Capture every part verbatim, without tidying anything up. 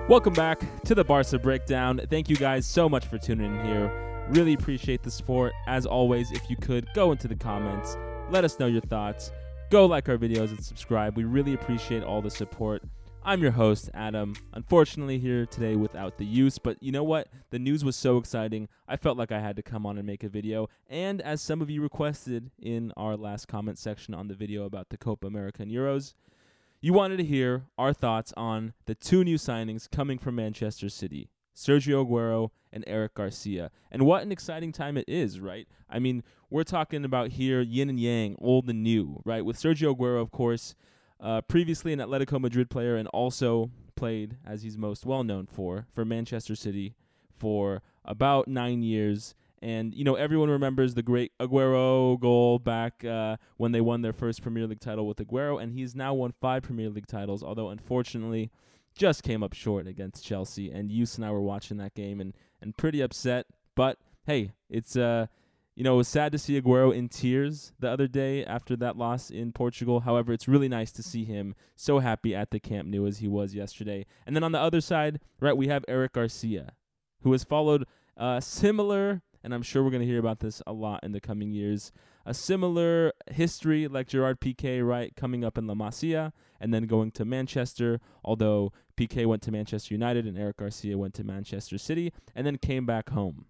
Welcome back to the Barca Breakdown. Thank you guys so much for tuning in here. Really appreciate the support. As always, if you could, go into the comments. Let us know your thoughts. Go like our videos and subscribe. We really appreciate all the support. I'm your host, Adam. Unfortunately, here today without the use, but you know what? The news was so exciting, I felt like I had to come on and make a video. And as some of you requested in our last comment section on the video about the Copa America and Euros, you wanted to hear our thoughts on the two new signings coming from Manchester City, Sergio Aguero and Eric Garcia. And what an exciting time it is, right? I mean, we're talking about here yin and yang, old and new, right? With Sergio Aguero, of course, uh, previously an Atletico Madrid player and also played, as he's most well known for, for Manchester City for about nine years. And, you know, everyone remembers the great Aguero goal back uh, when they won their first Premier League title with Aguero, and he's now won five Premier League titles, although unfortunately just came up short against Chelsea. And Yus and I were watching that game and, and pretty upset. But, hey, it's, uh, you know, it was sad to see Aguero in tears the other day after that loss in Portugal. However, it's really nice to see him so happy at the Camp Nou as he was yesterday. And then on the other side, right, we have Eric Garcia, who has followed uh, similar... and I'm sure we're going to hear about this a lot in the coming years. A similar history like Gerard Piqué, right, coming up in La Masia and then going to Manchester, although Piqué went to Manchester United and Eric Garcia went to Manchester City and then came back home.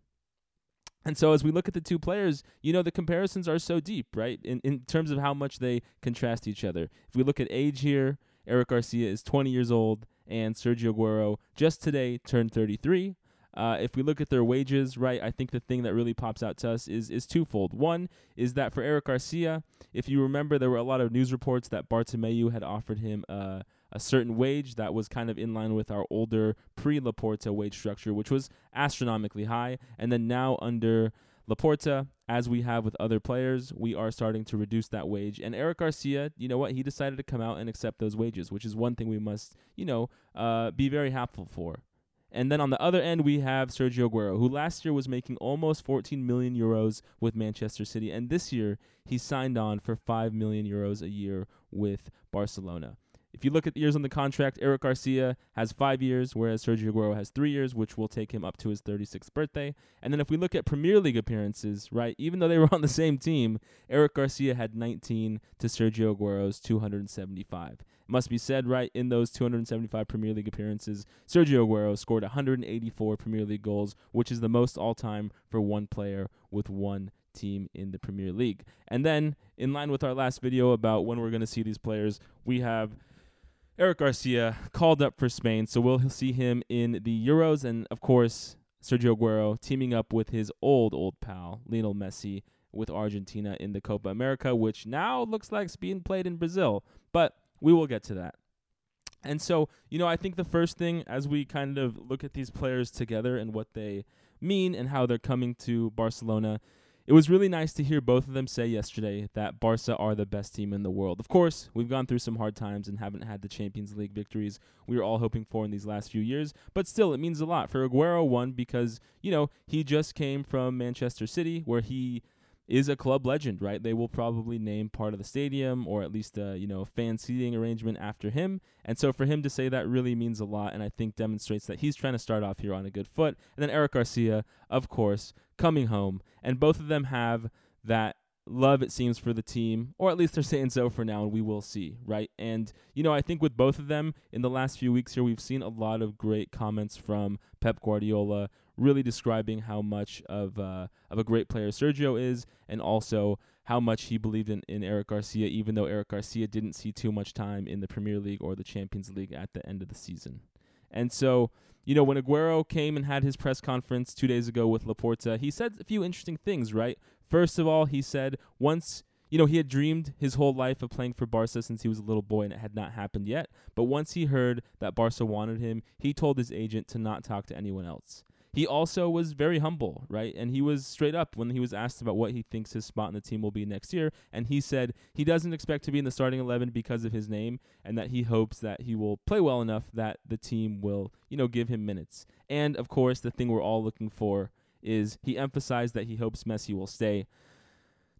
And so as we look at the two players, you know, the comparisons are so deep, right, in, in terms of how much they contrast each other. If we look at age here, Eric Garcia is twenty years old and Sergio Aguero just today turned thirty-three. Uh, if we look at their wages, right, I think the thing that really pops out to us is is twofold. One is that for Eric Garcia, if you remember, there were a lot of news reports that Bartomeu had offered him uh, a certain wage that was kind of in line with our older pre-Laporta wage structure, which was astronomically high. And then now under Laporta, as we have with other players, we are starting to reduce that wage. And Eric Garcia, you know what, he decided to come out and accept those wages, which is one thing we must, you know, uh, be very happy for. And then on the other end, we have Sergio Aguero, who last year was making almost fourteen million euros with Manchester City. And this year, he signed on for five million euros a year with Barcelona. If you look at the years on the contract, Eric Garcia has five years, whereas Sergio Aguero has three years, which will take him up to his thirty-sixth birthday. And then if we look at Premier League appearances, right, even though they were on the same team, Eric Garcia had nineteen to Sergio Aguero's two hundred seventy-five. It must be said, right, in those two hundred seventy-five Premier League appearances, Sergio Aguero scored one hundred eighty-four Premier League goals, which is the most all-time for one player with one team in the Premier League. And then, in line with our last video about when we're going to see these players, we have Eric Garcia called up for Spain, so we'll see him in the Euros, and of course, Sergio Aguero teaming up with his old, old pal, Lionel Messi, with Argentina in the Copa America, which now looks like it's being played in Brazil, but we will get to that. And so, you know, I think the first thing, as we kind of look at these players together and what they mean and how they're coming to Barcelona, it was really nice to hear both of them say yesterday that Barca are the best team in the world. Of course, we've gone through some hard times and haven't had the Champions League victories we were all hoping for in these last few years, but still, it means a lot. For Aguero, one, because, you know, he just came from Manchester City, where he is a club legend, right? They will probably name part of the stadium or at least a, you know, fan seating arrangement after him. And so for him to say that really means a lot, and I think demonstrates that he's trying to start off here on a good foot. And then Eric Garcia, of course, coming home, and both of them have that love, it seems, for the team, or at least they're saying so for now, and we will see, right? And, you know, I think with both of them in the last few weeks here, we've seen a lot of great comments from Pep Guardiola, really describing how much of uh, of a great player Sergio is, and also how much he believed in, in Eric Garcia, even though Eric Garcia didn't see too much time in the Premier League or the Champions League at the end of the season. And so, you know, when Aguero came and had his press conference two days ago with Laporta, he said a few interesting things, right? First of all, he said once, you know, he had dreamed his whole life of playing for Barca since he was a little boy, and it had not happened yet. But once he heard that Barca wanted him, he told his agent to not talk to anyone else. He also was very humble, right? And he was straight up when he was asked about what he thinks his spot in the team will be next year. And he said he doesn't expect to be in the starting eleven because of his name, and that he hopes that he will play well enough that the team will, you know, give him minutes. And, of course, the thing we're all looking for is he emphasized that he hopes Messi will stay.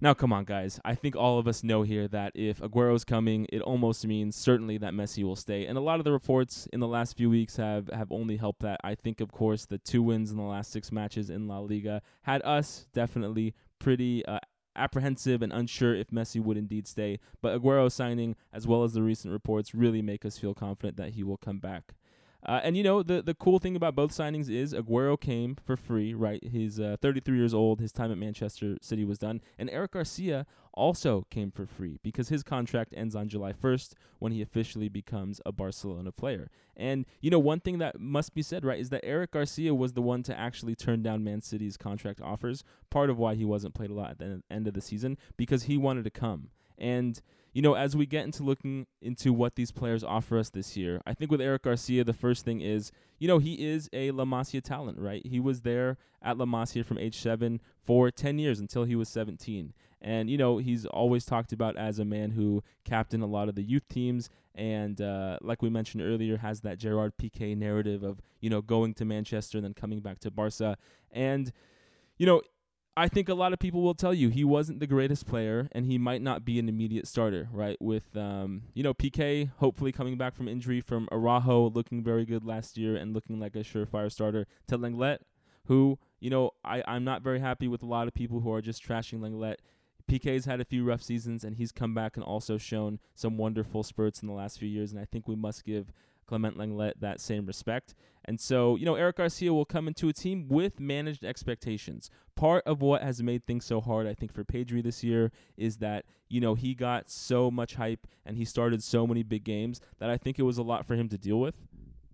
Now, come on, guys. I think all of us know here that if Agüero's coming, it almost means certainly that Messi will stay. And a lot of the reports in the last few weeks have, have only helped that. I think, of course, the two wins in the last six matches in La Liga had us definitely pretty uh, apprehensive and unsure if Messi would indeed stay. But Agüero signing, as well as the recent reports, really make us feel confident that he will come back. Uh, and, you know, the, the cool thing about both signings is Agüero came for free, right? He's uh, thirty-three years old. His time at Manchester City was done. And Eric Garcia also came for free because his contract ends on July first when he officially becomes a Barcelona player. And, you know, one thing that must be said, right, is that Eric Garcia was the one to actually turn down Man City's contract offers, part of why he wasn't played a lot at the end of the season, because he wanted to come. And, you know, as we get into looking into what these players offer us this year, I think with Eric Garcia, the first thing is, you know, he is a La Masia talent, right? He was there at La Masia from age seven for ten years until he was seventeen. And, you know, he's always talked about as a man who captained a lot of the youth teams and, uh, like we mentioned earlier, has that Gerard Piqué narrative of, you know, going to Manchester and then coming back to Barca. And, you know, I think a lot of people will tell you he wasn't the greatest player, and he might not be an immediate starter, right? With, um, you know, Piqué hopefully coming back from injury, from Araujo looking very good last year and looking like a surefire starter, to Lenglet, who, you know, I, I'm not very happy with a lot of people who are just trashing Lenglet. Piqué's had a few rough seasons, and he's come back and also shown some wonderful spurts in the last few years, and I think we must give Clement Lenglet that same respect. And so, you know, Eric Garcia will come into a team with managed expectations. Part of what has made things so hard, I think, for Pedri this year is that, you know, he got so much hype and he started so many big games that I think it was a lot for him to deal with.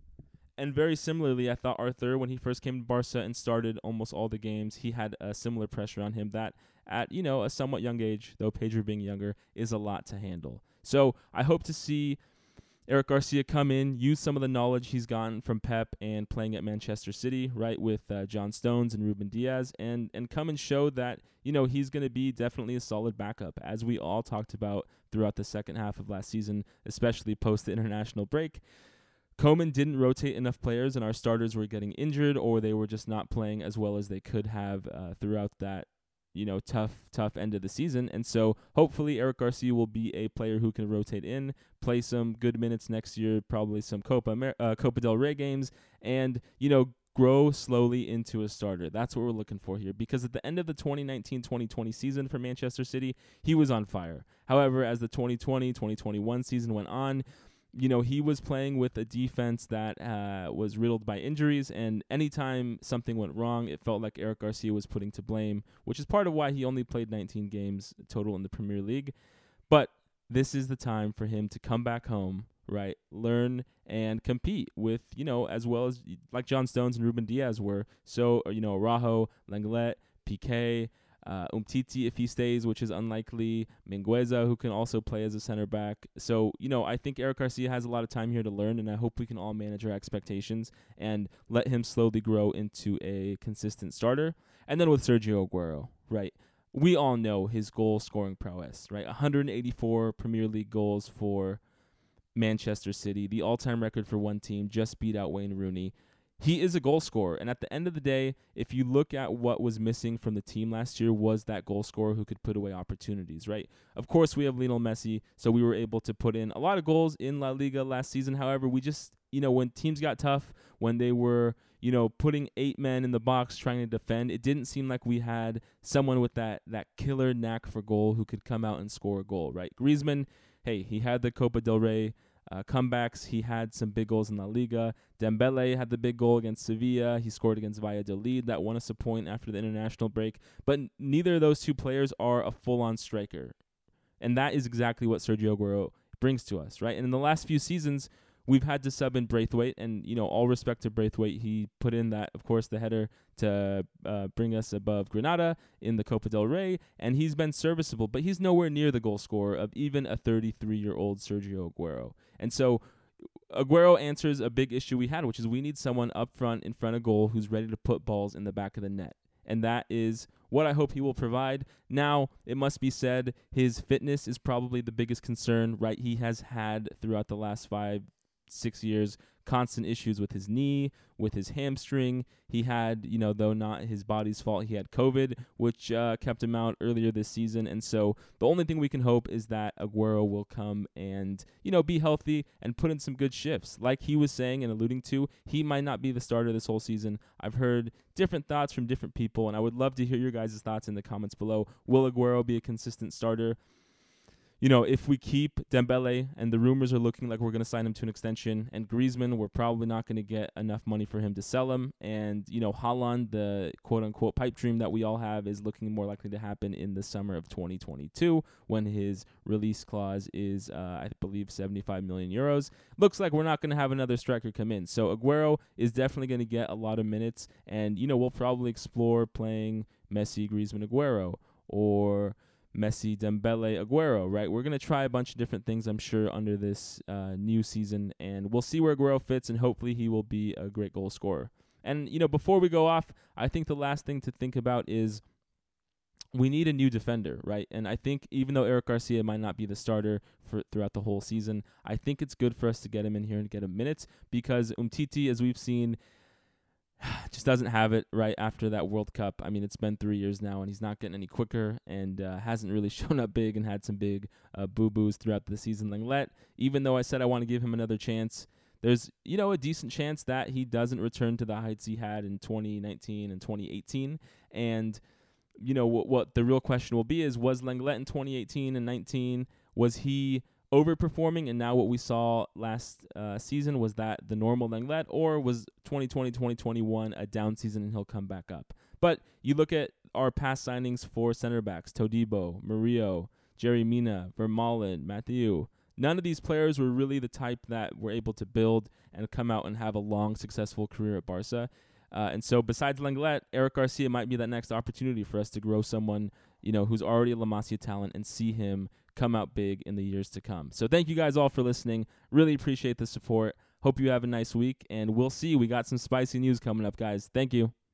And very similarly, I thought Arthur, when he first came to Barca and started almost all the games, he had a similar pressure on him that at, you know, a somewhat young age, though Pedri being younger, is a lot to handle. So I hope to see Eric Garcia come in, use some of the knowledge he's gotten from Pep and playing at Manchester City, right, with uh, John Stones and Ruben Diaz, and and come and show that, you know, he's going to be definitely a solid backup, as we all talked about throughout the second half of last season, especially post the international break. Koeman didn't rotate enough players, and our starters were getting injured, or they were just not playing as well as they could have uh, throughout that, you know, tough, tough end of the season. And so hopefully Eric Garcia will be a player who can rotate in, play some good minutes next year, probably some Copa Amer- uh, Copa del Rey games, and, you know, grow slowly into a starter. That's what we're looking for here, because at the end of the twenty nineteen twenty twenty season for Manchester City, he was on fire. However, as the twenty twenty twenty twenty-one season went on, you know, he was playing with a defense that uh, was riddled by injuries, and anytime something went wrong, it felt like Eric Garcia was putting to blame, which is part of why he only played nineteen games total in the Premier League. But this is the time for him to come back home, right, learn and compete with, you know, as well as like John Stones and Ruben Diaz were. So, you know, Araujo, Lenglet, Piqué, Uh, Umtiti if he stays, which is unlikely. Mingueza, who can also play as a center back. So, you know, I think Eric Garcia has a lot of time here to learn, and I hope we can all manage our expectations and let him slowly grow into a consistent starter. And then with Sergio Aguero, right, we all know his goal-scoring prowess, right? one hundred eighty-four Premier League goals for Manchester City, the all-time record for one team, just beat out Wayne Rooney. He is a goal scorer, and at the end of the day, if you look at what was missing from the team last year, was that goal scorer who could put away opportunities, right? Of course, we have Lionel Messi, so we were able to put in a lot of goals in La Liga last season. However, we just, you know, when teams got tough, when they were, you know, putting eight men in the box trying to defend, it didn't seem like we had someone with that that killer knack for goal who could come out and score a goal, right? Griezmann, hey, he had the Copa del Rey Uh, comebacks. He had some big goals in La Liga. Dembele had the big goal against Sevilla. He scored against Valladolid. That won us a point after the international break. But n- neither of those two players are a full-on striker. And that is exactly what Sergio Aguero brings to us, right? And in the last few seasons, we've had to sub in Braithwaite, and, you know, all respect to Braithwaite, he put in that, of course, the header to uh, bring us above Granada in the Copa del Rey, and he's been serviceable, but he's nowhere near the goal scorer of even a thirty-three-year-old Sergio Aguero. And so Aguero answers a big issue we had, which is we need someone up front in front of goal who's ready to put balls in the back of the net. And that is what I hope he will provide. Now, it must be said, his fitness is probably the biggest concern, right? He has had, throughout the last five, six years, constant issues with his knee, with his hamstring. He had, you know, though not his body's fault, he had COVID, which uh, kept him out earlier this season. And so the only thing we can hope is that Aguero will come and, you know, be healthy and put in some good shifts. Like he was saying and alluding to, he might not be the starter this whole season. I've heard different thoughts from different people, and I would love to hear your guys' thoughts in the comments below. Will Aguero be a consistent starter? You know, if we keep Dembele, and the rumors are looking like we're going to sign him to an extension, and Griezmann, we're probably not going to get enough money for him to sell him, and, you know, Haaland, the quote-unquote pipe dream that we all have, is looking more likely to happen in the summer of twenty twenty-two when his release clause is, uh, I believe, seventy-five million euros. Looks like we're not going to have another striker come in. So Aguero is definitely going to get a lot of minutes, and, you know, we'll probably explore playing Messi, Griezmann, Aguero, or Messi, Dembele, Aguero, right? We're going to try a bunch of different things, I'm sure, under this uh, new season, and we'll see where Aguero fits, and hopefully he will be a great goal scorer. And, you know, before we go off, I think the last thing to think about is we need a new defender, right? And I think even though Eric Garcia might not be the starter for throughout the whole season, I think it's good for us to get him in here and get him minutes, because Umtiti, as we've seen, just doesn't have it right after that World Cup. I mean, it's been three years now, and he's not getting any quicker, and uh, hasn't really shown up big, and had some big uh, boo-boos throughout the season. Lenglet, even though I said I want to give him another chance, there's, you know, a decent chance that he doesn't return to the heights he had in twenty nineteen and twenty eighteen. And, you know, what, what the real question will be is, was Lenglet in twenty eighteen and nineteen, was he overperforming, and now what we saw last uh, season, was that the normal Lenglet, or was twenty twenty, twenty twenty-one a down season and he'll come back up? But you look at our past signings for center backs, Todibo, Murillo, Jerry Mina, Vermaelen, Mathieu. None of these players were really the type that were able to build and come out and have a long, successful career at Barca. Uh, and so besides Lenglet, Eric Garcia might be that next opportunity for us to grow someone, you know, who's already a La Masia talent, and see him come out big in the years to come. So thank you guys all for listening. Really appreciate the support. Hope you have a nice week, and we'll see. We got some spicy news coming up, guys. Thank you.